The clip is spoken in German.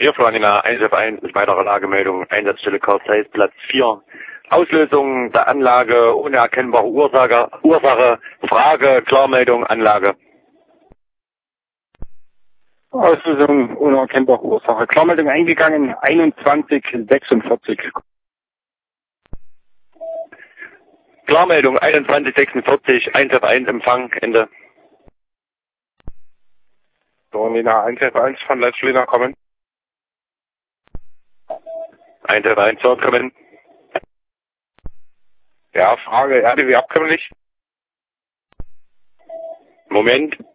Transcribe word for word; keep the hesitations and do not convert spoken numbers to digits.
Hier Florina eins F eins mit weiterer Lagemeldung, Einsatzstelle Karl Zeiss, Platz vier. Auslösung der Anlage ohne erkennbare Ursache, Ursache, Frage, Klarmeldung, Anlage. Auslösung ohne erkennbare Ursache. Klarmeldung eingegangen, einundzwanzig sechsundvierzig. Klarmeldung einundzwanzig sechsundvierzig, eins F eins Empfang, Ende. Florina eins F eins von Leitstelle kommen. eins F eins zurückkommen. Ja, Frage, R D W abkömmlich. Moment.